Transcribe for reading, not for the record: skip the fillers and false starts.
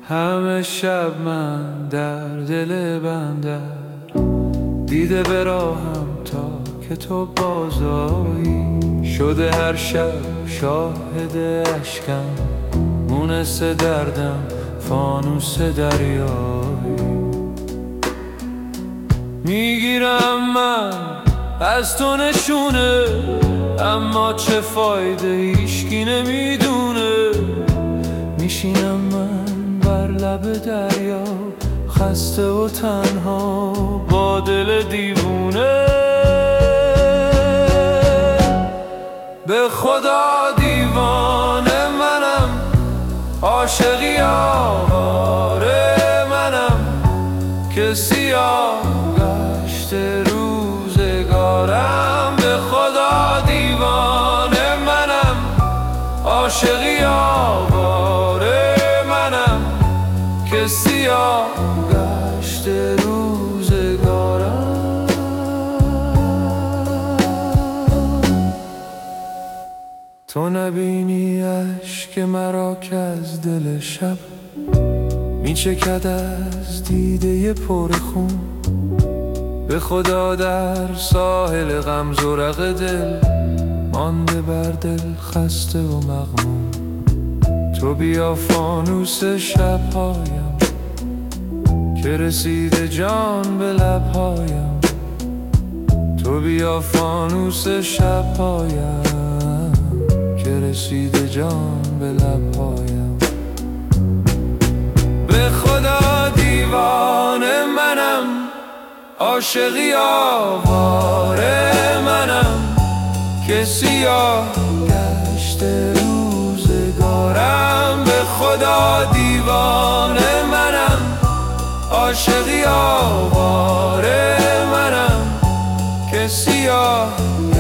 همه شب من در دل بندر دیده به راهم تا که تو بازایی. شده هر شب شاهد اشکم، مونس دردم فانوس دریایی. میگیرم من از تو نشونه، اما چه فایده هیچکی نمیدونه. میشینم من بر لب دریا، خسته و تنها با دل دیوونه. به خدا دیوانه منم، عاشقی آواره منم که سیاه گشت روزگارم. به خدا دیوانه منم، عاشقی آواره منم که سیاه گشت روزگارم. تو نبینی اشک مرا که از دل شب میچکد از دیده پر خون. به خدا در ساحل غم زورق دل مانده بر دل خسته و مغموم. تو بیا فانوس شبهایم که رسیده جان به لبهایم. تو بیا فانوس شبهایم که رسیده جان به لبهایم. به خدا دیوانه منم، عاشقی آواره منم که سیاه گشت روزگارم. به خدا دیوانه منم، عاشقی آواره منم که سیاه